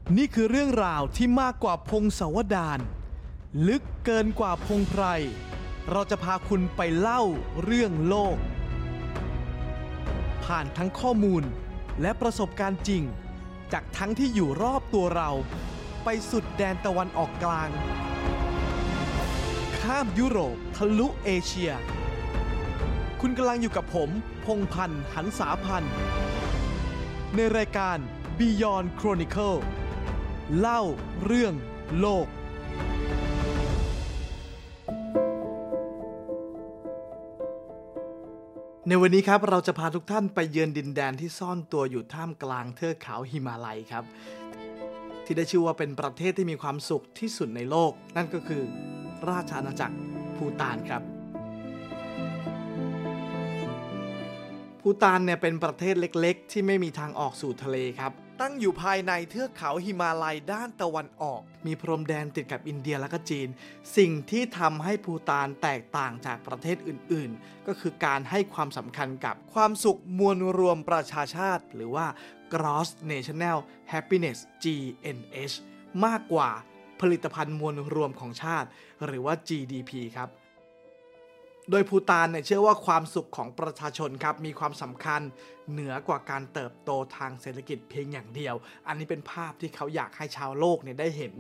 นี่คือเรื่องราวที่มากกว่าพงศาวดารลึกเกินกว่าพงไพรเราจะพาคุณไปเล่าเรื่องโลกผ่านทั้งข้อมูลและประสบการณ์จริงจากทั้งที่อยู่รอบตัวเราไปสุดแดนตะวันออกกลางข้ามยุโรปทะลุเอเชียคุณกำลังอยู่กับผมพงษ์พันธ์ หันษาพันธ์ในรายการ Beyond Chronicle เล่าเรื่องโลกในวันนี้ครับเราจะพาทุกท่านไปเยือนดินแดนที่ซ่อนตัวอยู่ท่ามกลางเทือกเขาหิมาลัยครับที่ได้ชื่อว่าเป็นประเทศที่มีความสุขที่สุดในโลกนั่นก็คือราชอาณาจักรภูฏานครับภูฏานเนี่ยเป็นประเทศเล็กๆที่ไม่มีทางออกสู่ทะเลครับตั้งอยู่ภายในเทือกเขาหิมาลัยด้านตะวันออกมีพรมแดนติดกับอินเดียและก็จีนสิ่งที่ทำให้ภูฏานแตกต่างจากประเทศอื่นๆก็คือการให้ความสำคัญกับความสุขมวลรวมประชาชาติหรือว่า Gross National Happiness GNH มากกว่าผลิตภัณฑ์มวลรวมของชาติหรือว่า GDP ครับโดยภูฏานเนี่ยเชื่อว่าความสุขของประชาชนครับมีความสำคัญเหนือกว่าการเติบโตทางเศรษฐกิจเพียงอย่างเดียวอันนี้เป็นภาพที่เขาอยากให้ชาวโลกเนี่ยได้เห็น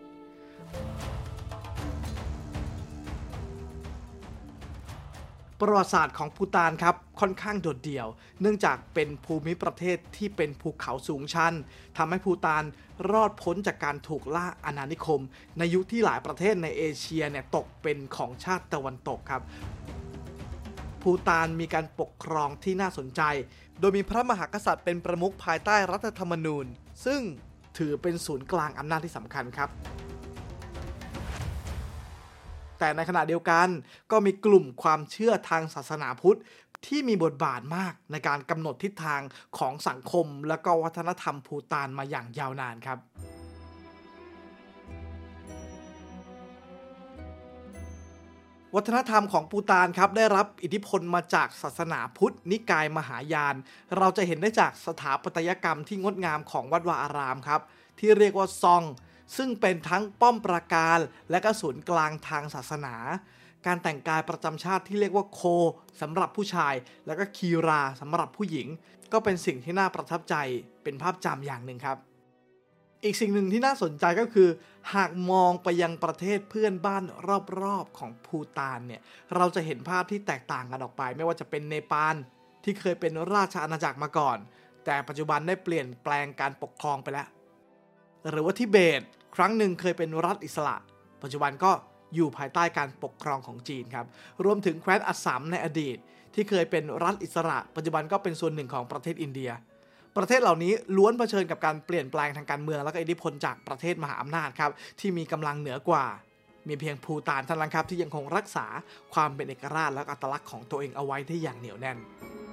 ประวัติศาสตร์ของภูฏานครับค่อนข้างโดดเดี่ยวเนื่องจากเป็นภูมิประเทศที่เป็นภูเขาสูงชันทำให้ภูฏานรอดพ้นจากการถูกล่าอาณานิคมในยุคที่หลายประเทศในเอเชียเนี่ยตกเป็นของชาติตะวันตกครับภูฏานมีการปกครองที่น่าสนใจโดยมีพระมหากษัตริย์เป็นประมุขภายใต้รัฐธรรมนูญซึ่งถือเป็นศูนย์กลางอำนาจที่สำคัญครับแต่ในขณะเดียวกันก็มีกลุ่มความเชื่อทางศาสนาพุทธที่มีบทบาทมากในการกำหนดทิศทางของสังคมและก็วัฒนธรรมภูฏานมาอย่างยาวนานครับวัฒนธรรมของภูฏานครับได้รับอิทธิพลมาจากศาสนาพุทธนิกายมหายานเราจะเห็นได้จากสถาปัตยกรรมที่งดงามของวัดวาอารามครับที่เรียกว่าซองซึ่งเป็นทั้งป้อมปราการและก็ศูนย์กลางทางศาสนาการแต่งกายประจำชาติที่เรียกว่าโคสำหรับผู้ชายแล้วก็คีราสำหรับผู้หญิงก็เป็นสิ่งที่น่าประทับใจเป็นภาพจำอย่างหนึ่งครับอีกสิ่งหนึ่งที่น่าสนใจก็คือหากมองไปยังประเทศเพื่อนบ้านรอบๆของภูฏานเนี่ยเราจะเห็นภาพที่แตกต่างกันออกไปไม่ว่าจะเป็นเนปาลที่เคยเป็นราชอาณาจักรมาก่อนแต่ปัจจุบันได้เปลี่ยนแปลงการปกครองไปแล้วหรือว่าทิเบตครั้งหนึ่งเคยเป็นรัฐอิสระปัจจุบันก็อยู่ภายใต้การปกครองของจีนครับรวมถึงแคว้นอัสสัมในอดีตที่เคยเป็นรัฐอิสระปัจจุบันก็เป็นส่วนหนึ่งของประเทศอินเดียประเทศเหล่านี้ล้วนเผชิญกับการเปลี่ยนแปลงทางการเมืองและก็อิทธิพลจากประเทศมหาอำนาจครับที่มีกำลังเหนือกว่ามีเพียงภูฏานเท่านั้นครับที่ยังคงรักษาความเป็นเอกราชและอัตลักษณ์ของตัวเองเอาไว้ได้อย่างเหนียวแน่น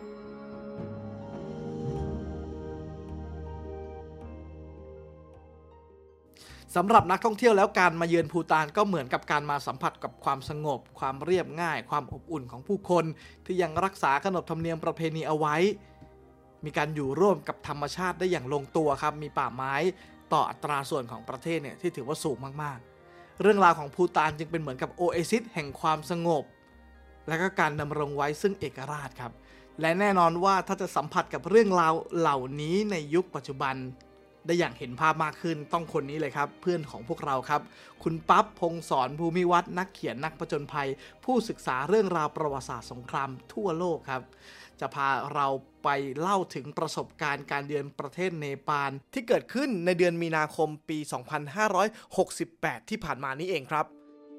สำหรับนักท่องเที่ยวแล้วการมาเยือนภูฏานก็เหมือนกับการมาสัมผัสกับความสงบความเรียบง่ายความอบอุ่นของผู้คนที่ยังรักษาขนบธรรมเนียมประเพณีเอาไว้มีการอยู่ร่วมกับธรรมชาติได้อย่างลงตัวครับมีป่าไม้ต่ออัตราส่วนของประเทศเนี่ยที่ถือว่าสูงมากๆเรื่องราวของภูฏานจึงเป็นเหมือนกับโอเอซิสแห่งความสงบและก็การดำรงไว้ซึ่งเอกราชครับและแน่นอนว่าถ้าจะสัมผัสกับเรื่องราวเหล่านี้ในยุคปัจจุบันได้อย่างเห็นภาพมากขึ้นต้องคนนี้เลยครับเพื่อนของพวกเราครับคุณปั๊บพงศรภูมิวัฒน์นักเขียนนักผจญภัยผู้ศึกษาเรื่องราวประวัติศาสตร์สงครามทั่วโลกครับจะพาเราไปเล่าถึงประสบการณ์การเยือนประเทศเนปาลที่เกิดขึ้นในเดือนมีนาคมปี 2568 ที่ผ่านมานี้เองครับ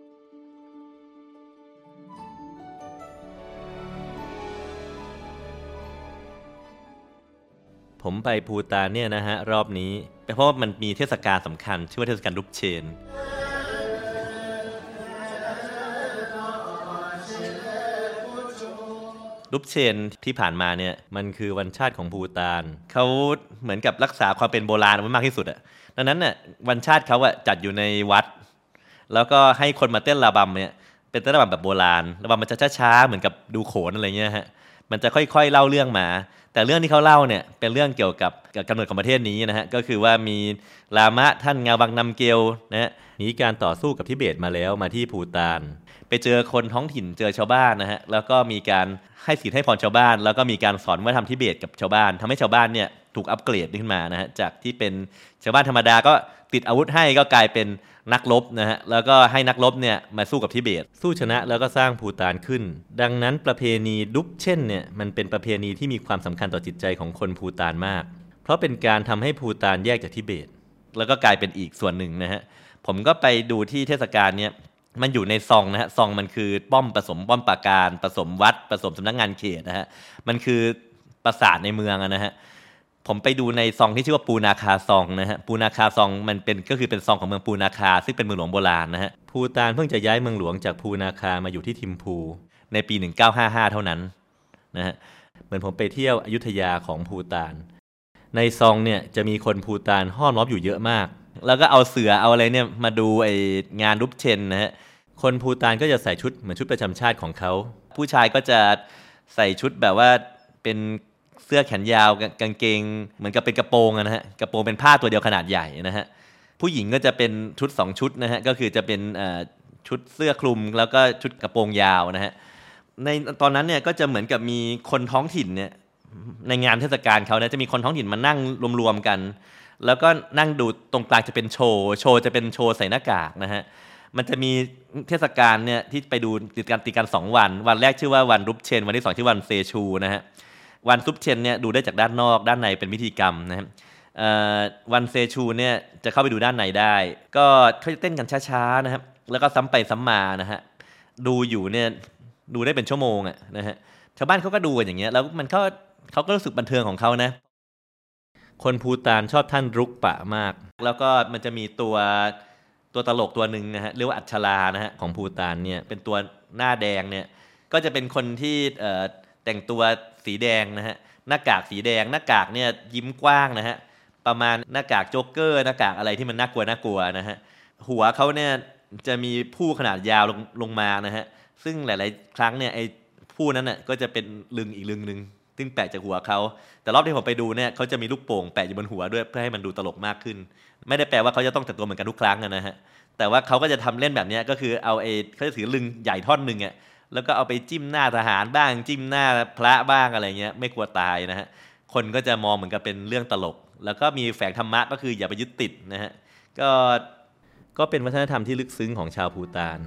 ผมไปภูฏานเนี่ยนะฮะรอบนี้เพราะว่ามันมีเทศกาลสำคัญชื่อว่าเทศกาลรุปเชนรุปเชนที่ผ่านมาเนี่ยมันคือวันชาติของภูฏานเขาเหมือนกับรักษาความเป็นโบราณไว้มากที่สุดอ่ะดังนั้นน่ะวันชาติเขาอ่ะจัดอยู่ในวัดแล้วก็ให้คนมาเต้นระบำเนี่ยเป็นเต้นระบำแบบโบราณระบำมันจะช้าๆเหมือนกับดูโขนอะไรเงี้ยฮะมันจะค่อยๆเล่าเรื่องมาแต่เรื่องที่เขาเล่าเนี่ยเป็นเรื่องเกี่ยวกับกำเนิดของประเทศนี้นะฮะก็คือว่ามีลามะท่านงาวังนำเกลนะฮะหนีการต่อสู้กับทิเบตมาแล้วมาที่ภูฏานไปเจอคนท้องถิ่นเจอชาวบ้านนะฮะแล้วก็มีการให้ศีลให้พรชาวบ้านแล้วก็มีการสอนวัฒนธรรมทิเบตกับชาวบ้านทำให้ชาวบ้านเนี่ยถูกอัปเกรดขึ้นมานะฮะจากที่เป็นชาวบ้านธรรมดาก็ติดอาวุธให้ก็กลายเป็นนักรบนะฮะแล้วก็ให้นักรบเนี่ยมาสู้กับทิเบตสู้ชนะแล้วก็สร้างภูฏานขึ้นดังนั้นประเพณีดุ๊บเช่นเนี่ยมันเป็นประเพณีที่มีความสำคัญต่อจิตใจของคนภูฏานมากเพราะเป็นการทำให้ภูฏานแยกจากทิเบตแล้วก็กลายเป็นอีกส่วนหนึ่งนะฮะผมก็ไปดูที่เทศกาลเนี่ยมันอยู่ในซองนะฮะซองมันคือป้อมผสมป้อมปราการผสมวัดผสมสำนักงานเขตนะฮะมันคือปราสาทในเมืองนะฮะผมไปดูในซองที่ชื่อว่าปูนาคาซองนะฮะปูนาคาซองมันเป็นก็คือเป็นซองของเมืองปูนาคาซึ่งเป็นเมืองหลวงโบราณนะฮะภูฏานเพิ่งจะย้ายเมืองหลวงจากปูนาคามาอยู่ที่ทิมพูในปี1955เท่านั้นนะฮะเหมือนผมไปเที่ยวอยุธยาของภูฏานในซองเนี่ยจะมีคนภูฏานห้อมล้อมอยู่เยอะมากแล้วก็เอาเสือเอาอะไรเนี่ยมาดูไองานรุปเชนนะฮะคนภูฏานก็จะใส่ชุดเหมือนชุดประจำชาติของเขาผู้ชายก็จะใส่ชุดแบบว่าเป็นเสื้อแขนยาวกางเกงเหมือนกับเป็นกระโปรงนะฮะกระโปรงเป็นผ้าตัวเดียวขนาดใหญ่นะฮะผู้หญิงก็จะเป็นชุด2ชุดนะฮะก็คือจะเป็นชุดเสื้อคลุมแล้วก็ชุดกระโปรงยาวนะฮะในตอนนั้นเนี่ยก็จะเหมือนกับมีคนท้องถิ่นเนี่ยในงานเทศกาลเขานะจะมีคนท้องถิ่นมานั่งรวมๆกันแล้วก็นั่งดูตรงกลางจะเป็นโชว์จะเป็นโชว์ใส่หน้ากากนะฮะมันจะมีเทศกาลเนี่ยที่ไปดูติดกัน2วันแรกชื่อว่าวันรุปเชนวันที่2ชื่อวันเซชูนะฮะวันซุปเชนเนี่ยดูได้จากด้านนอกด้านในเป็นพิธีกรรมนะครับวันเซชูเนี่ยจะเข้าไปดูด้านในได้ก็เขาจะเต้นกันช้าๆนะครับแล้วก็ซ้ำไปซ้ำมานะฮะดูอยู่เนี่ยดูได้เป็นชั่วโมงอ่ะนะฮะชาวบ้านเขาก็ดูกันอย่างเงี้ยแล้วมันเขาก็รู้สึกบันเทิงของเขานะคนภูฏานชอบท่านรุกปะมากแล้วก็มันจะมีตัวตลกตัวหนึ่งนะฮะเรียกว่าอัชรานะฮะของภูฏานเนี่ยเป็นตัวหน้าแดงเนี่ยก็จะเป็นคนที่แต่งตัวสีแดงนะฮะหน้ากากสีแดงหน้ากากเนี่ยยิ้มกว้างนะฮะประมาณหน้ากากโจ๊กเกอร์หน้ากากอะไรที่มันน่ากลัวนะฮะหัวเขาเนี่ยจะมีผู้ขนาดยาวลงมานะฮะซึ่งหลายๆครั้งเนี่ยไอ้ผู้นั้นน่ะก็จะเป็นลึงอีกลึงนึงซึ่งแปะจากหัวเขาแต่รอบที่ผมไปดูเนี่ยเขาจะมีลูกโป่งแปะอยู่บนหัวด้วยเพื่อให้มันดูตลกมากขึ้นไม่ได้แปลว่าเขาจะต้องแต่งตัวเหมือนกันทุกครั้งนะฮะแต่ว่าเขาก็จะทำเล่นแบบนี้ก็คือเอาเขาจะถือลึงใหญ่ท่อนนึงอ่ะแล้วก็เอาไปจิ้มหน้าทหารบ้างจิ้มหน้าพระบ้างอะไรเงี้ยไม่กลัวตายนะฮะคนก็จะมองเหมือนกับเป็นเรื่องตลกแล้วก็มีแฝงธรรมะก็คืออย่าไปยึดติดนะฮะก็เป็นวัฒนธรรมที่ลึกซึ้งของชาวภูฏาน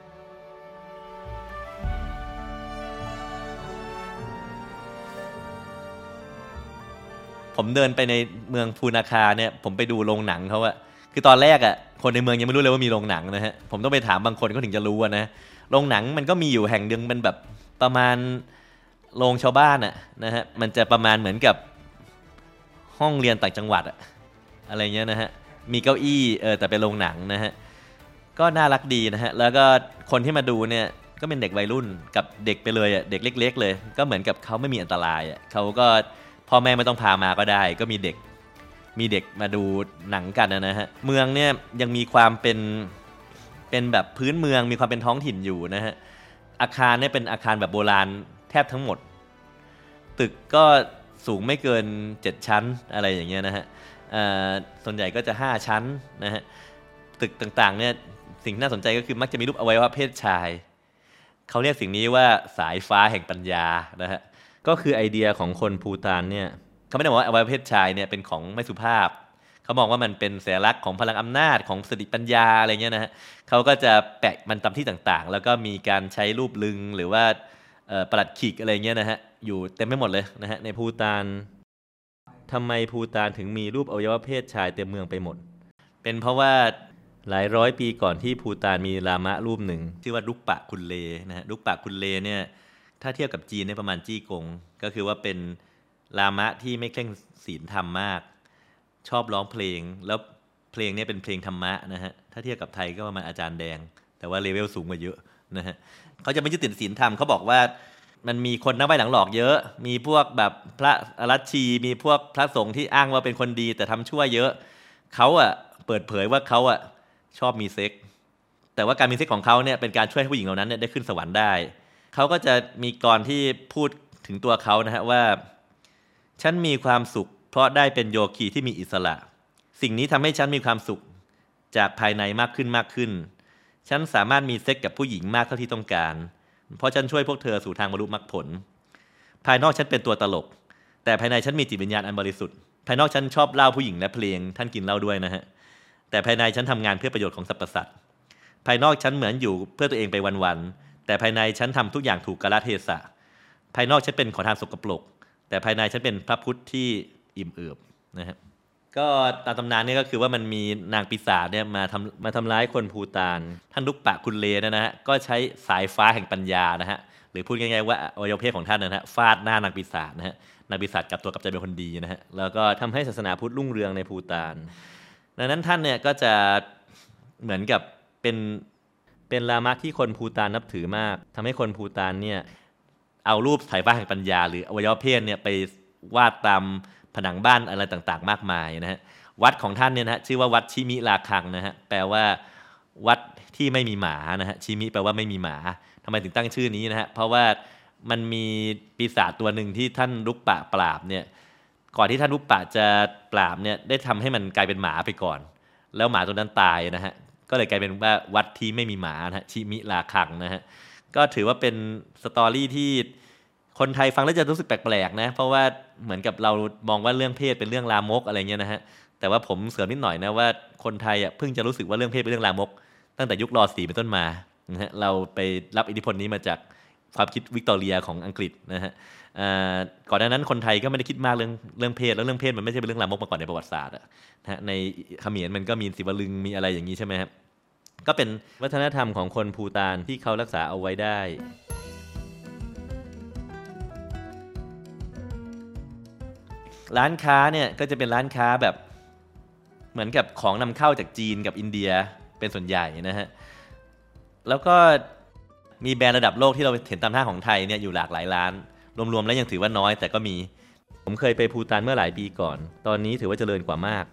ผมเดินไปในเมืองพูนาคาเนี่ยผมไปดูโรงหนังเขาอะคือตอนแรกอะคนในเมืองยังไม่รู้เลยว่ามีโรงหนังนะฮะผมต้องไปถามบางคนเขาถึงจะรู้นะโรงหนังมันก็มีอยู่แห่งนึงมันแบบประมาณโรงชาวบ้านอะนะฮะมันจะประมาณเหมือนกับห้องเรียนต่างจังหวัดอะอะไรเงี้ยนะฮะมีเก้าอี้แต่เป็นโรงหนังนะฮะก็น่ารักดีนะฮะแล้วก็คนที่มาดูเนี่ยก็เป็นเด็กวัยรุ่นกับเด็กไปเลยอะเด็กเล็กๆเลยก็เหมือนกับเขาไม่มีอันตรายอะเขาก็พ่อแม่ไม่ต้องพามาก็ได้ก็มีเด็กมาดูหนังกันนะฮะเมืองเนี่ยยังมีความเป็นแบบพื้นเมืองมีความเป็นท้องถิ่นอยู่นะฮะอาคารเนี่ยเป็นอาคารแบบโบราณแทบทั้งหมดตึกก็สูงไม่เกิน7ชั้นอะไรอย่างเงี้ยนะฮะส่วนใหญ่ก็จะ5ชั้นนะฮะตึกต่างๆเนี่ยสิ่งน่าสนใจก็คือมักจะมีรูปอวัยวะเพศชายเขาเรียกสิ่งนี้ว่าสายฟ้าแห่งปัญญานะฮะก็คือไอเดียของคนภูฏานเนี่ยเขาไม่ได้บอกว่าอวัยวะเพศชายเนี่ยเป็นของไม่สุภาพเขามองว่ามันเป็นสัญลักษณ์ของพลังอำนาจของสติปัญญาอะไรเงี้ยนะฮะเขาก็จะแปะมันตามที่ต่างๆแล้วก็มีการใช้รูปลึงหรือว่าประหลัดขีกอะไรเงี้ยนะฮะอยู่เต็มไปหมดเลยนะฮะในภูฏานทำไมภูฏานถึงมีรูปอวัยวะเพศชายเต็มเมืองไปหมดเป็นเพราะว่าหลายร้อยปีก่อนที่ภูฏานมีลามะรูปหนึ่งชื่อว่ารุกปะคุนเลนะฮะรุกปะคุนเลเนี่ยถ้าเทียบกับจีนเนี่ยประมาณจี้กงก็คือว่าเป็นลามะที่ไม่เคร่งศีลธรรมมากชอบร้องเพลงแล้วเพลงเนี่ยเป็นเพลงธรรมะนะฮะถ้าเทียบกับไทยก็ประมาณอาจารย์แดงแต่ว่าเลเวลสูงกว่าเยอะนะฮะเขาจะไม่ยึดติดศีลธรรมเขาบอกว่ามันมีคนนับไว้หลังหลอกเยอะมีพวกแบบพระอรัชชีมีพวกพระสงฆ์ที่อ้างว่าเป็นคนดีแต่ทำชั่วเยอะเขาอะเปิดเผยว่าเขาอะชอบมีเซ็กแต่ว่าการมีเซ็กของเขาเนี่ยเป็นการช่วยให้ผู้หญิงเหล่านั้นเนี่ยได้ขึ้นสวรรค์ได้เขาก็จะมีกรที่พูดถึงถึงตัวเขานะฮะว่าฉันมีความสุขเพราะได้เป็นโยคีที่มีอิสระสิ่งนี้ทำให้ฉันมีความสุขจากภายในมากขึ้นฉันสามารถมีเซ็กกับผู้หญิงมากเท่าที่ต้องการเพราะฉันช่วยพวกเธอสู่ทางบรรลุมรรคผลภายนอกฉันเป็นตัวตลกแต่ภายในฉันมีจิตวิญญาณอันบริสุทธิ์ภายนอกฉันชอบเหล้าผู้หญิงและเพลงท่านกินเหล้าด้วยนะฮะแต่ภายในฉันทำงานเพื่อประโยชน์ของสรรพสัตว์ภายนอกฉันเหมือนอยู่เพื่อตัวเองไปวันๆแต่ภายในฉันทำทุกอย่างถูกกาลเทศะภายนอกฉันเป็นขอทานสกปรกแต่ภายในฉันเป็นพระพุทธที่อิ่มเอิบนะฮะก็ตามตำนานนี่ก็คือว่ามันมีนางปีศาจเนี่ยมาทำร้ายคนภูฏานท่านลุกปะคุณเลนะฮะก็ใช้สายฟ้าแห่งปัญญานะฮะหรือพูดง่ายๆว่าอวัยวะเพศของท่านนะฮะฟาดหน้านางปีศาจนะฮะนางปีศาจกลับตัวกลับใจเป็นคนดีนะฮะแล้วก็ทำให้ศาสนาพุทธรุ่งเรืองในภูฏานดังนั้นท่านเนี่ยก็จะเหมือนกับเป็นลามะที่คนภูฏานนับถือมากทำให้คนภูฏานเนี่ยเอารูปสายฟ้าแห่งปัญญาหรืออวัยวะเพศเนี่ยไปวาดตามผนังบ้านอะไรต่างๆมากมายนะฮะวัดของท่านเนี่ยนะชื่อว่าวัดชิมิราคังนะฮะแปลว่าวัดที่ไม่มีหมานะฮะชิมิแปลว่าไม่มีหมาทำไมถึงตั้งชื่อนี้นะฮะเพราะว่ามันมีปีศาจตัวหนึ่งที่ท่านลุกปะปราบเนี่ยก่อนที่ท่านลุกปะจะปราบเนี่ยได้ทำให้มันกลายเป็นหมาไปก่อนแล้วหมาตัวนั้นตายนะฮะก็เลยกลายเป็นว่าวัดที่ไม่มีหมานะฮะชิมิราคังนะฮะก็ถือว่าเป็นสตอรี่ที่คนไทยฟังแล้วจะรู้สึกแปลกๆนะเพราะว่าเหมือนกับเรามองว่าเรื่องเพศเป็นเรื่องลามกอะไรเงี้ยนะฮะแต่ว่าผมเสริมนิดหน่อยนะว่าคนไทยเพิ่งจะรู้สึกว่าเรื่องเพศเป็นเรื่องลามกตั้งแต่ยุคร.4 เป็นต้นมานะฮะเราไปรับอิทธิพลนี้มาจากความคิดวิกตอเรียของอังกฤษนะฮะก่อนหน้านั้นคนไทยก็ไม่ได้คิดมากเรื่องเพศแล้วเรื่องเพศมันไม่ใช่เป็นเรื่องลามกมาก่อนในประวัติศาสตร์นะฮะในเขมรมันก็มีศิวลึงมีอะไรอย่างนี้ใช่ไหมครับก็เป็นวัฒนธรรมของคนภูฏานที่เขารักษาเอาไว้ได้ร้านค้าเนี่ยก็จะเป็นร้านค้าแบบเหมือนกับของนำเข้าจากจีนกับอินเดียเป็นส่วนใหญ่นะฮะแล้วก็มีแบรนด์ระดับโลกที่เราเห็นตามห้างของไทยเนี่ยอยู่หลากหลายร้านรวมๆแล้วยังถือว่าน้อยแต่ก็มีผมเคยไปภูฏานเมื่อหลายปีก่อนตอนนี้ถือว่าเจริญกว่ามาก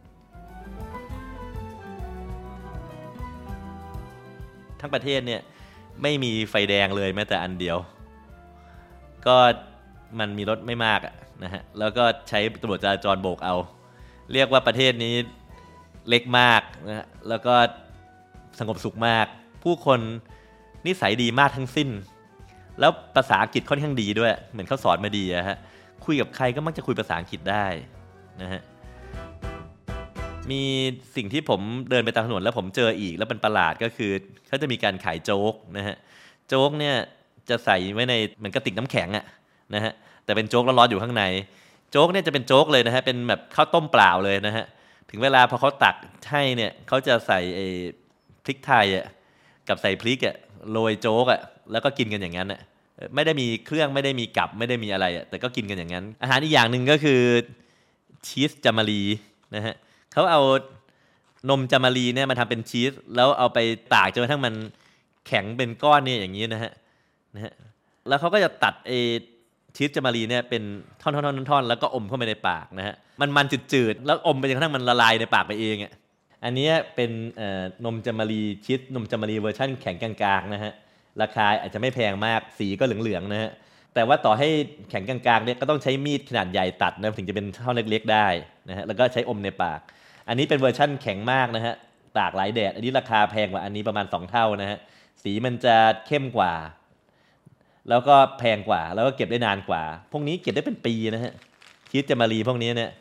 ทั้งประเทศเนี่ยไม่มีไฟแดงเลยแม้แต่อันเดียวก็มันมีรถไม่มากนะฮะแล้วก็ใช้ตำรวจจราจรโบกเอาเรียกว่าประเทศนี้เล็กมากนะฮะแล้วก็สงบสุขมากผู้คนนิสัยดีมากทั้งสิ้นแล้วภาษาอังกฤษค่อนข้างดีด้วยเหมือนเขาสอนมาดีฮะคุยกับใครก็มักจะคุยภาษาอังกฤษได้นะฮะมีสิ่งที่ผมเดินไปตามถนนแล้วผมเจออีกแล้วเป็นประหลาดก็คือเขาจะมีการขายโจ๊กนะฮะโจ๊กเนี่ยจะใส่ไว้ในเหมือนกระติกน้ำแข็งนะฮะแต่เป็นโจ๊กร้อนๆอยู่ข้างในโจ๊กเนี่ยจะเป็นโจ๊กเลยนะฮะเป็นแบบข้าวต้มเปล่าเลยนะฮะถึงเวลาพอเขาตักให้เนี่ยเขาจะใส่พริกไทยกับใส่พริกโรยโจ๊กแล้วก็กินกันอย่างนั้นไม่ได้มีเครื่องไม่ได้มีกับไม่ได้มีอะไรแต่ก็กินกันอย่างนั้นอาหารอีกอย่างหนึ่งก็คือชีสจามารีนะฮะเขาเอานมจามารีเนี่ยมาทำเป็นชีสแล้วเอาไปตากจนกระทั่งมันแข็งเป็นก้อนเนี่ยอย่างนี้นะฮะแล้วเขาก็จะตัดชีสจามารีเนี่ยเป็นท่อนๆแล้วก็อมเข้าไปในปากนะฮะมันจืดๆแล้วอมไปจนกระทั่งมันละลายในปากไปเองอันนี้เป็นนมจามารีชีสนมจามารีเวอร์ชั่นแข็งกลางๆนะฮะราคาอาจจะไม่แพงมากสีก็เหลืองๆนะฮะแต่ว่าต่อให้แข็งกลางๆเนี่ยก็ต้องใช้มีดขนาดใหญ่ตัดนะถึงจะเป็นท่อนเล็กๆได้นะฮะแล้วก็ใช้อมในปากอันนี้เป็นเวอร์ชั่นแข็งมากนะฮะตากหลายแดดอันนี้ราคาแพงกว่าอันนี้ประมาณ2 เท่านะฮะสีมันจะเข้มกว่าแล้วก็แพงกว่าแล้วก็เก็บได้นานกว่าพวกนี้เก็บได้เป็นปีนะฮะชีสจามารีพวกนี้เนี่ย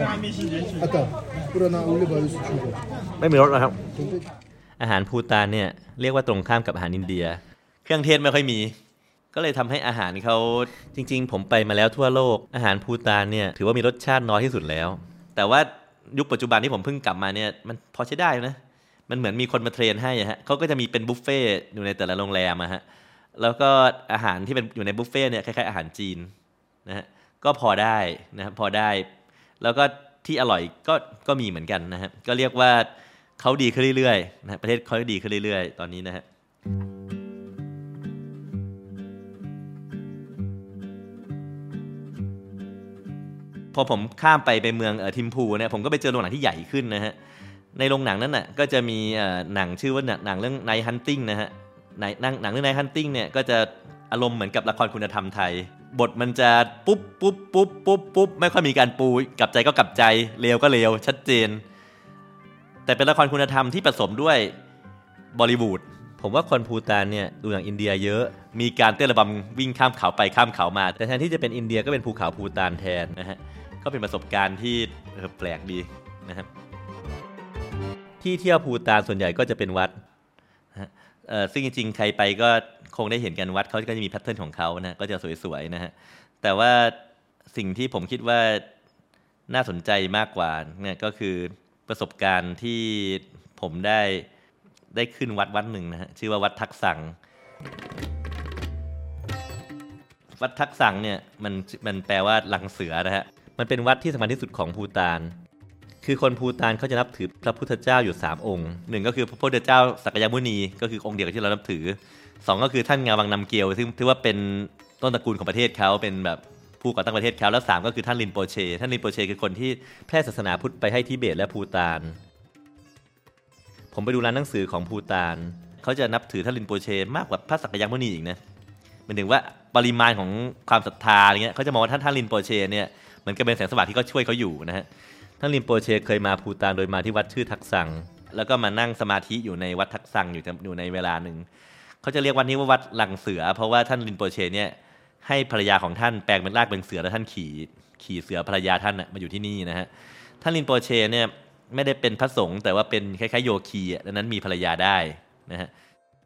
ไม่มีรสนะครับอาหารภูฏานเนี่ยเรียกว่าตรงข้ามกับอาหารอินเดียเครื่องเทศไม่ค่อยมีก็เลยทำให้อาหารเขาจริงๆผมไปมาแล้วทั่วโลกอาหารภูฏานเนี่ยถือว่ามีรสชาติน้อยที่สุดแล้วแต่ว่ายุคปัจจุบันที่ผมเพิ่งกลับมาเนี่ยมันพอใช้ได้นะมันเหมือนมีคนมาเทรนให้ฮะเขาก็จะมีเป็นบุฟเฟ่อยู่ในแต่ละโรงแรมฮะแล้วก็อาหารที่เป็นอยู่ในบุฟเฟ่เนี่ยคล้ายๆอาหารจีนนะฮะก็พอได้นะครับพอได้แล้วก็ที่อร่อยก็มีเหมือนกันนะฮะก็เรียกว่าเขาดีขึ้นเรื่อยๆนะประเทศเขาดีขึ้นเรื่อยๆตอนนี้นะฮะพอผมข้ามไปเมืองทิมพูเนี่ยผมก็ไปเจอโรงหนังที่ใหญ่ขึ้นนะฮะในโรงหนังนั้นน่ะก็จะมีหนังชื่อว่าหนังเรื่อง Night Hunting นะฮะหนังเรื่อง Night Hunting เนี่ยก็จะอารมณ์เหมือนกับละครคุณธรรมไทยบทมันจะปุ๊บปุ๊บปุ๊บปุ๊บปุ๊บไม่ค่อยมีการปูกลับใจก็กลับใจเลวก็เลวชัดเจนแต่เป็นละครคุณธรรมที่ผสมด้วยบอลิวูดผมว่าคนภูฏานเนี่ยดูอย่างอินเดียเยอะมีการเต้นระบำวิ่งข้ามเขาไปข้ามเขามาแต่แทนที่จะเป็นอินเดียก็เป็นภูเขาภูฏานแทนนะฮะก็เป็นประสบการณ์ที่แปลกดีนะครับที่เที่ยวภูฏานส่วนใหญ่ก็จะเป็นวัดซึ่งจริงๆใครไปก็คงได้เห็นกันวัดเขาก็จะมีแพทเทิร์นของเขานะก็จะสวยๆนะฮะแต่ว่าสิ่งที่ผมคิดว่าน่าสนใจมากกว่าเนี่ยก็คือประสบการณ์ที่ผมได้ขึ้นวัดหนึ่งนะฮะชื่อว่าวัดทักษังวัดทักษังเนี่ยมันแปลว่าลังเสือนะฮะมันเป็นวัดที่สำคัญที่สุดของภูฏานคือคนภูฏานเขาจะนับถือพระพุทธเจ้าอยู่3องค์1ก็คือพระพุทธเจ้าสักยมุนีก็คือองค์เดียวกับที่เรานับถือ2ก็คือท่านงาวังนำเกียวซึ่งถือว่าเป็นต้นตระกูลของประเทศเขาเป็นแบบผู้ก่อตั้งประเทศเขาแล้ว3ก็คือท่านรินโปเชท่านรินโปเชคือคนที่แพร่ศาสนาพุทธไปให้ทิเบตและภูฏานผมไปดูร้านหนังสือของภูฏานเขาจะนับถือท่านรินโปเชมากกว่าพระสักยมุนีอีกนะหมายถึงว่าปริมาณของความศรัทธาอะไรเงี้ยเขาจะมองว่าท่านรินโปเชเนี่ยเหมือนกับเป็นแสงสว่างที่เขาช่วยเขาอยู่นะฮะท่านรินโปเชเคยมาภูฏานโดยมาที่วัดชื่อทักษังแล้วก็มานั่งสมาธิอยู่ในวัดทักษังอยู่ในเวลาหนึ่งเขาจะเรียกวัดนี้ว่าวัดลังเสือเพราะว่าท่านรินโปเชเนี่ยให้ภรรยาของท่านแปลงเป็นรากเป็นเสือแล้วท่านขี่เสือภรรยาท่านมาอยู่ที่นี่นะฮะท่านรินโปเชเนี่ยไม่ได้เป็นพระสงฆ์แต่ว่าเป็นคล้ายๆโยคีดังนั้นมีภรรยาได้นะฮะ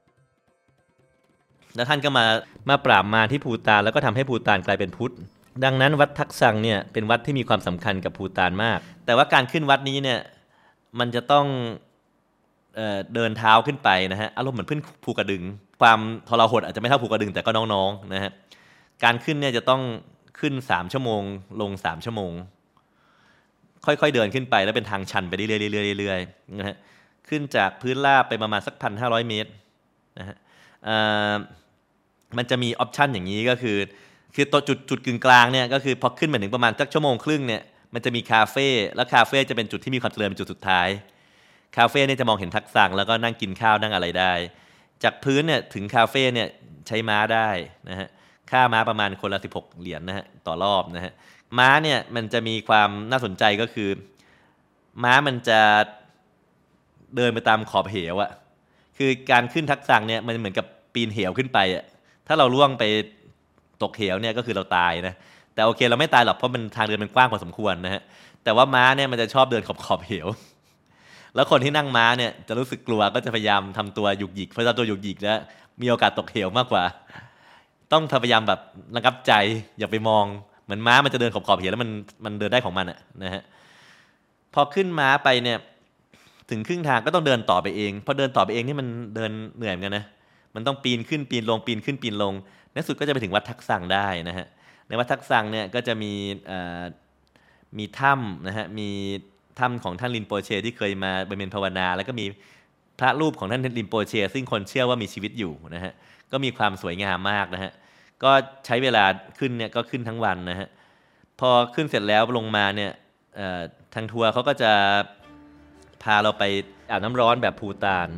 แล้วท่านก็มาปราบมารที่ภูฏานแล้วก็ทำให้ภูฏานกลายเป็นพุทธดังนั้นวัดทักษังเนี่ยเป็นวัดที่มีความสำคัญกับภูฏานมากแต่ว่าการขึ้นวัดนี้เนี่ยมันจะต้องเดินเท้าขึ้นไปนะฮะอารมณ์เหมือนขึ้นภูกระดึงความทรหดอาจจะไม่เท่าภูกระดึงแต่ก็น้องๆนะฮะการขึ้นเนี่ยจะต้องขึ้น3ชั่วโมงลง3ชั่วโมงค่อยๆเดินขึ้นไปแล้วเป็นทางชันไปเรื่อยๆนะฮะขึ้นจากพื้นราบไปประมาณสัก 1,500 เมตรนะฮะมันจะมีออปชันอย่างนี้ก็คือตัวจุดกึ่งกลางเนี่ยก็คือพอขึ้นมาถึงประมาณสักชั่วโมงครึ่งเนี่ยมันจะมีคาเฟ่แล้วคาเฟ่จะเป็นจุดที่มีความเจริญเป็นจุดสุดท้ายคาเฟ่เนี่ยจะมองเห็นทักษังแล้วก็นั่งกินข้าวนั่งอะไรได้จากพื้นเนี่ยถึงคาเฟ่เนี่ยใช้ม้าได้นะฮะค่าม้าประมาณคนละ16 เหรียญนะฮะต่อรอบนะฮะม้าเนี่ยมันจะมีความน่าสนใจก็คือม้ามันจะเดินไปตามขอบเหวอะคือการขึ้นทักษังเนี่ยมันเหมือนกับปีนเหวขึ้นไปอะถ้าเราล่วงไปตกเหวเนี่ยก็คือเราตายนะแต่โอเคเราไม่ตายหรอกเพราะมันทางเดินมันกว้างพอสมควรนะฮะแต่ว่าม้าเนี่ยมันจะชอบเดินขอบเหวแล้วคนที่นั่งม้าเนี่ยจะรู้สึกกลัวก็จะพยายามทำตัวหยุกหยิกเพราะถ้าตัวหยุกหยิกแล้วมีโอกาสตกเหวมากกว่าต้องพยายามแบบระงับใจอย่าไปมองเหมือนม้ามันจะเดินขอบเหวแล้วมันเดินได้ของมันนะฮะพอขึ้นม้าไปเนี่ยถึงครึ่งทางก็ต้องเดินต่อไปเองพอเดินต่อไปเองนี่มันเดินเหนื่อยเหมือนกันนะมันต้องปีนขึ้นปีนลงปีนขึ้นปีนลงในสุดก็จะไปถึงวัดทักษังได้นะฮะในวัดทักษังเนี่ยก็จะมีถ้ำนะฮะมีถ้ำของท่านรินโปเชที่เคยมาบำเพ็ญภาวนาแล้วก็มีพระรูปของท่านรินโปเชซึ่งคนเชื่อว่ามีชีวิตอยู่นะฮะก็มีความสวยงามมากนะฮะก็ใช้เวลาขึ้นเนี่ยก็ขึ้นทั้งวันนะฮะพอขึ้นเสร็จแล้วลงมาเนี่ยทางทัวร์เขาก็จะพาเราไปอาบน้ำร้อนแบบภูฏาน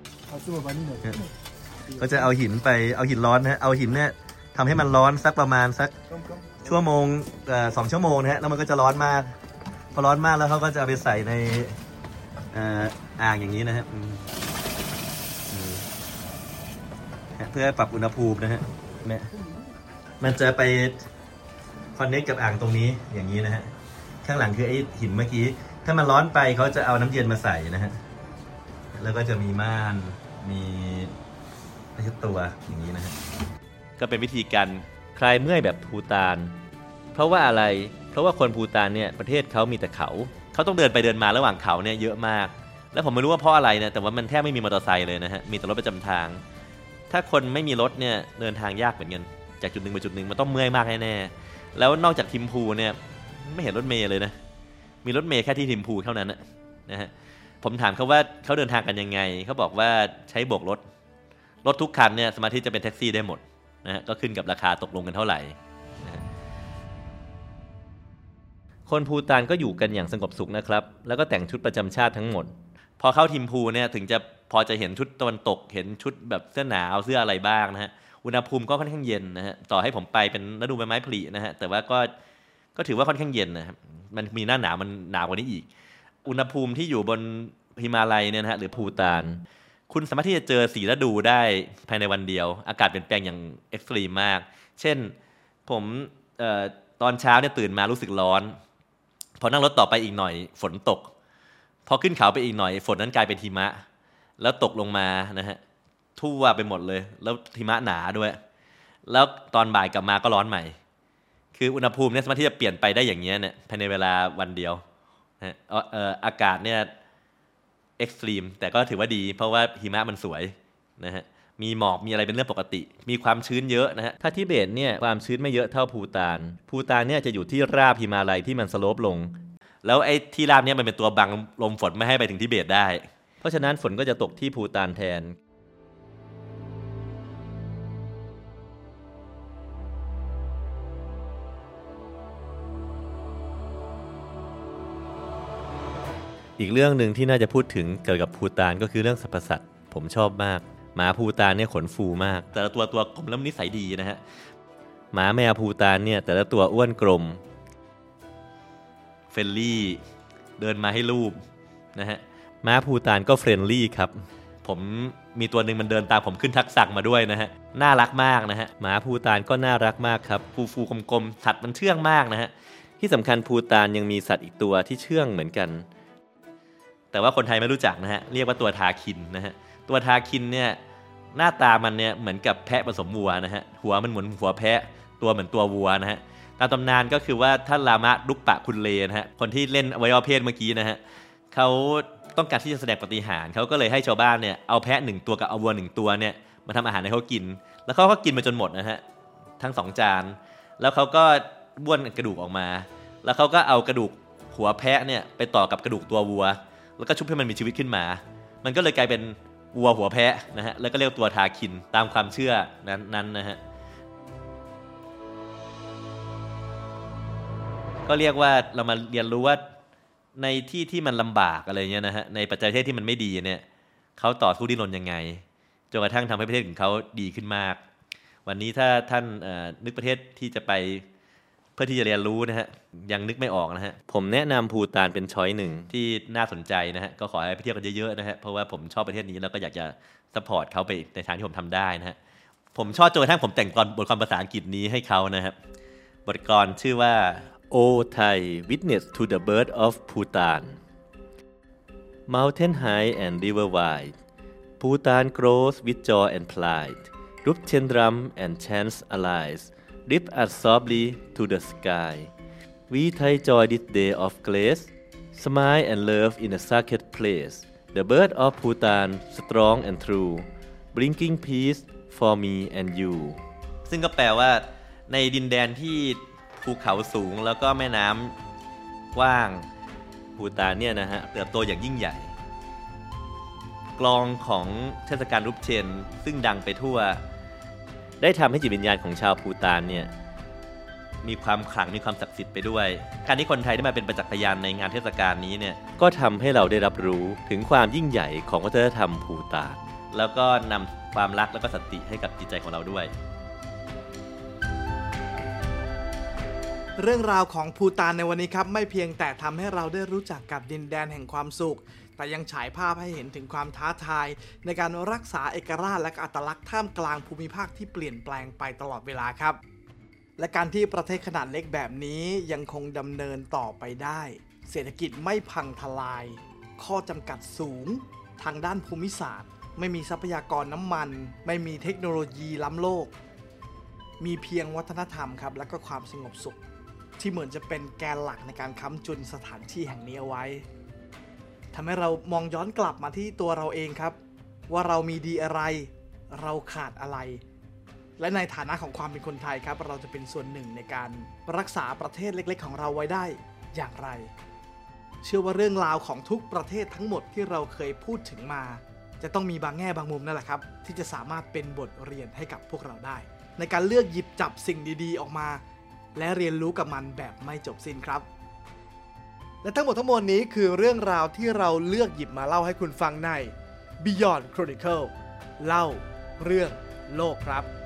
ก็จะเอาหินร้อนนะฮะเอาหินเนี่ยทำให้มันร้อนสักประมาณสักชั่วโมง2 ชั่วโมงนะฮะแล้วมันก็จะร้อนมากพอร้อนมากแล้วเขาก็จะเอาไปใส่ในอ่างอย่างนี้นะฮะเพื่อปรับอุณหภูมินะฮะมันจะไปคอนเนคกับอ่างตรงนี้อย่างนี้นะฮะข้างหลังคือไอ้หินเมื่อกี้ถ้ามันร้อนไปเขาจะเอาน้ำเย็นมาใส่นะฮะแล้วก็จะมีม่านมีผ้าเช็ดตัวอย่างนี้นะฮะก็เป็นวิธีการคลายเมื่อยแบบภูฏานเพราะว่าอะไรเพราะว่าคนภูฏานเนี่ยประเทศเขามีแต่เขาต้องเดินไปเดินมาระหว่างเขาเนี่ยเยอะมากแล้วผมไม่รู้ว่าเพราะอะไรนะแต่ว่ามันแทบไม่มีมอเตอร์ไซค์เลยนะฮะมีแต่รถประจำทางถ้าคนไม่มีรถเนี่ยเดินทางยากเหมือนกันจากจุดหนึ่งไปจุดหนึ่งมันต้องเมื่อยมากแน่ๆแล้วนอกจากทิมพูเนี่ยไม่เห็นรถเมล์เลยนะมีรถเมล์แค่ที่ทิมพูเท่านั้นนะฮะผมถามเขาว่าเขาเดินทางกันยังไงเขาบอกว่าใช้โบกรถทุกคันเนี่ยสามารถที่จะเป็นแท็กซี่ได้หมดนะฮะก็ขึ้นกับราคาตกลงกันเท่าไหร่นะฮะคนภูฏานก็อยู่กันอย่างสงบสุขนะครับแล้วก็แต่งชุดประจำชาติทั้งหมดพอเข้าทิมพูเนี่ยถึงจะพอจะเห็นชุดตะวันตกเห็นชุดแบบเสื้อหนาวเสื้ออะไรบ้างนะฮะอุณหภูมิก็ค่อนข้างเย็นนะฮะต่อให้ผมไปเป็นฤดูใบไม้ผลินะฮะแต่ว่าก็ถือว่าค่อนข้างเย็นนะครับมันมีหน้าหนาวมันหนาวกว่านี้อีกอุณหภูมิที่อยู่บนหิมาลัยเนี่ยนะฮะหรือภูฏานคุณสามารถที่จะเจอ4ฤดูได้ภายในวันเดียวอากาศเปลี่ยนแปลงอย่างเอ็กซ์ตรีมมากเช่นผมตอนเช้าเนี่ยตื่นมารู้สึกร้อนพอนั่งรถต่อไปอีกหน่อยฝนตกพอขึ้นเขาไปอีกหน่อยฝนนั้นกลายเป็นหิมะแล้วตกลงมานะฮะทั่วไปหมดเลยแล้วหิมะหนาด้วยแล้วตอนบ่ายกลับมาก็ร้อนใหม่คืออุณหภูมิเนี่ยสามารถที่จะเปลี่ยนไปได้อย่างเงี้ยเนี่ยภายในเวลาวันเดียวนะอากาศเนี่ยเอ็กซ์ตรีมแต่ก็ถือว่าดีเพราะว่าหิมะมันสวยนะฮะมีหมอกมีอะไรเป็นเรื่องปกติมีความชื้นเยอะนะฮะถ้าทิเบตเนี่ยความชื้นไม่เยอะเท่าภูฏานเนี่ยจะอยู่ที่ราบหิมาลัยที่มันสโลปลงแล้วไอ้ที่ราบเนี่ยมันเป็นตัวบังลมฝนไม่ให้ไปถึงทิเบตได้เพราะฉะนั้นฝนก็จะตกที่ภูฏานแทนอีกเรื่องหนึ่งที่น่าจะพูดถึงเกี่ยวกับภูฏานก็คือเรื่องสรรพสัตว์ผมชอบมากหมาภูฏานเนี่ยขนฟูมากแต่ละตัวกลมแล้วนิสัยดีนะฮะหมาแมวภูฏานเนี่ยแต่ละตัวอ้วนกลมเฟรนลี่เดินมาให้รูปนะฮะม้าภูฏานก็เฟรนลี่ครับผมมีตัวหนึ่งมันเดินตามผมขึ้นทักษะมาด้วยนะฮะน่ารักมากนะฮะหมาภูฏานก็น่ารักมากครับฟูกลมๆสัตว์มันเชื่องมากนะฮะที่สำคัญภูฏานยังมีสัตว์อีกตัวที่เชื่องเหมือนกันแต่ว่าคนไทยไม่รู้จักนะฮะเรียกว่าตัวทาคินนะฮะตัวทาคินเนี่ยหน้าตามันเนี่ยเหมือนกับแพะผสมวัวนะฮะหัวมันเหมือนหัวแพะตัวเหมือนตัววัวนะฮะตามตำนานก็คือว่าท่านรามะลุกปะคุณเลนะฮะคนที่เล่นอวัยวะเพศเมื่อกี้นะฮะเขาต้องการที่จะแสดงปาฏิหาริย์เขาก็เลยให้ชาวบ้านเนี่ยเอาแพะ1ตัวกับเอาวัว1ตัวเนี่ยมาทำอาหารให้เขากินแล้วเขาก็กินไปจนหมดนะฮะทั้ง2จานแล้วเขาก็บ้วนกระดูกออกมาแล้วเขาก็เอากระดูกหัวแพะเนี่ยไปต่อกับกระดูกตัววัวแล้วก็ชุบให้มันมีชีวิตขึ้นมามันก็เลยกลายเป็นวัวหัวแพะนะฮะแล้วก็เรียกตัวทาคินตามความเชื่อนั้นนะฮะก็เรียกว่าเรามาเรียนรู้ว่าในที่ที่มันลำบากอะไรเงี้ยนะฮะในประเทศที่มันไม่ดีเนี่ยเขาต่อสู้ดิ้นรนยังไงจนกระทั่งทำให้ประเทศของเขาดีขึ้นมากวันนี้ถ้าท่านนึกประเทศที่จะไปเพื่อที่จะเรียนรู้นะฮะยังนึกไม่ออกนะฮะผมแนะนำภูฏานเป็นช้อยหนึ่งที่น่าสนใจนะฮะก็ขอให้ไปเที่ยวกันเยอะๆนะฮะเพราะว่าผมชอบประเทศนี้แล้วก็อยากจะซัพพอร์ตเขาไปในทางที่ผมทำได้นะฮะผมชอบจนกระทั่งผมแต่งบทความภาษาอังกฤษนี้ให้เขานะครับบทกลอนชื่อว่าO Thai witness to the birth of Bhutan Mountain high and river wide Bhutan grows with joy and pride Rupchendram and chants allies Lift us softly to the sky We Thai joy this day of grace Smile and love in a sacred place The birth of Bhutan strong and true Bringing peace for me and you ซึ่งก็แปลว่าในดินแดนที่ภูเขาสูงแล้วก็แม่น้ำกว้างภูฏานเนี่ยนะฮะเติบโตอย่างยิ่งใหญ่กลองของเทศกาลรุปเชนซึ่งดังไปทั่วได้ทำให้จิตวิญญาณของชาวภูฏานเนี่ยมีความขลังมีความศักดิ์สิทธิ์ไปด้วยการที่คนไทยได้มาเป็นประจักษ์พยานในงานเทศกาลนี้เนี่ยก็ทำให้เราได้รับรู้ถึงความยิ่งใหญ่ของวัฒนธรรมภูฏานแล้วก็นำความรักและก็สันติให้กับจิตใจของเราด้วยเรื่องราวของภูฏานในวันนี้ครับไม่เพียงแต่ทำให้เราได้รู้จักกับดินแดนแห่งความสุขแต่ยังฉายภาพให้เห็นถึงความท้าทายในการรักษาเอกราชและอัตลักษณ์ท่ามกลางภูมิภาคที่เปลี่ยนแปลงไปตลอดเวลาครับและการที่ประเทศขนาดเล็กแบบนี้ยังคงดำเนินต่อไปได้เศรษฐกิจไม่พังทลายข้อจำกัดสูงทางด้านภูมิศาสตร์ไม่มีทรัพยากรน้ำมันไม่มีเทคโนโลยีล้ำโลกมีเพียงวัฒนธรรมครับและก็ความสงบสุขที่เหมือนจะเป็นแกนหลักในการค้ำจุนสถานที่แห่งนี้เอาไว้ทำให้เรามองย้อนกลับมาที่ตัวเราเองครับว่าเรามีดีอะไรเราขาดอะไรและในฐานะของความเป็นคนไทยครับเราจะเป็นส่วนหนึ่งในการรักษาประเทศเล็กๆของเราไว้ได้อย่างไรเชื่อว่าเรื่องราวของทุกประเทศทั้งหมดที่เราเคยพูดถึงมาจะต้องมีบางแง่บางมุมนั่นแหละครับที่จะสามารถเป็นบทเรียนให้กับพวกเราได้ในการเลือกหยิบจับสิ่งดีๆออกมาและเรียนรู้กับมันแบบไม่จบสิ้นครับและทั้งหมดทั้งมวลนี้คือเรื่องราวที่เราเลือกหยิบมาเล่าให้คุณฟังใน Beyond Chronicle เล่าเรื่องโลกครับ